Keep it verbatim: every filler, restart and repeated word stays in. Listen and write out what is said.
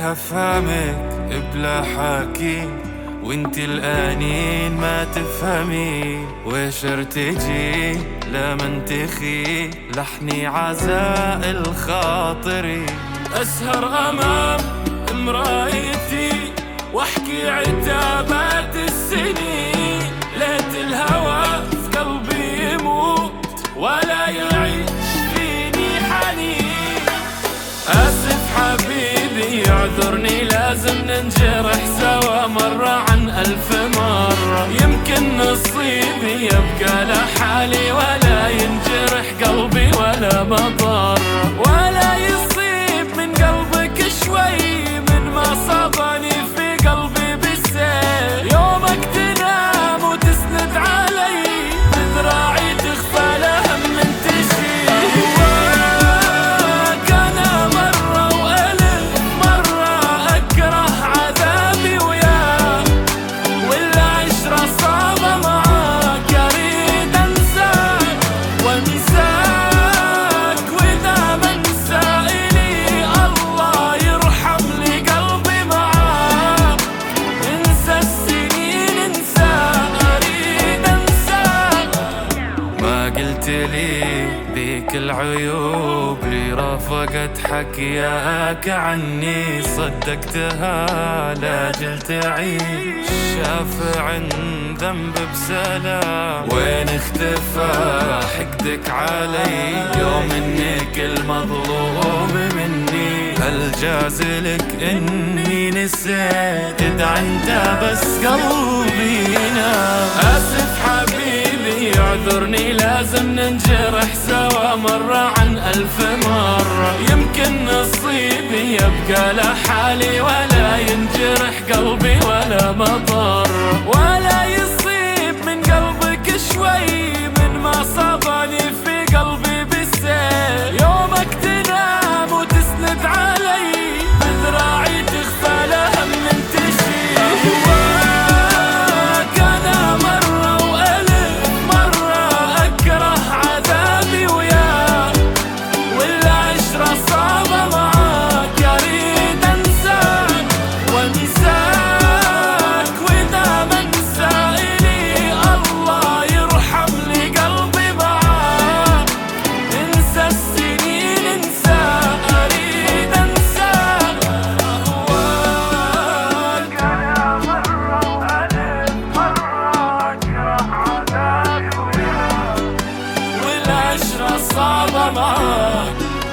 هفهمك بلا حكي وانت الانين ما تفهمي، ويش ارتجي لمن تخي لحني عزاء الخاطري. اسهر امام مرايتي واحكي عتابات السنين، ليت الهوى في قلبي يموت ولا يعيش فيني حنين. اسف حبيبي اعذرني لازم ننجرح سوا مرة عن الف مرة، يمكن نصيبي يبقى لحالي ولا ينجرح قلبي ولا مضر، ولا يصيب من قلبك شوي من ما صابني في قلبي بالسيل. يومك تنام وتسند علي بذراعي تخفى لهم من تشيل. أهواك أنا مرة وألف مرة أكره عذابي وياك، والعشرة صعبة معاك أريد أنساك وأنساك، وإذا ما انسى إلي الله يرحم لي قلبي معاك. انسى السنين انسى أريد أنساك. ما قلت لي ذيك العيوب لي رافقت حكياك عني، صدقتها لاجل تعيش شافع ذنب بسلام. وين اختفى حقدك علي يوم انك المظلوم مني؟ هل جازلك اني نسيت اذا انت بس قلبي نام؟ اسف حبيبي اعذرني لازم ننجرح سوا مرة عن الف مرة، يمكن نصيبي يبقى لحالي ولا ينجرح قلبي ولا مضر، ولا يصيب من قلبك شوي من ما صابني في قلبي بالسيل. يومك تنام وتسند علي بذراعي تخفى لهم من تشيل. أهواك أنا مرة وألف مرة أكره عذابي وياك، والعشرة صعبة معاك أريد أنساك وأنساك، وإذا ما انسى إلي الله يرحم لي قلبي معاك. انسى السنين انسى أريد أنساك. أهواك أنا مرة وألف مرة أكره عذابي وياك، والعشرة صعبة معاك